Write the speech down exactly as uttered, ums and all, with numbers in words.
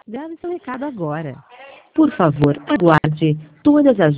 Grave seu recado agora. Por favor, aguarde. Todas as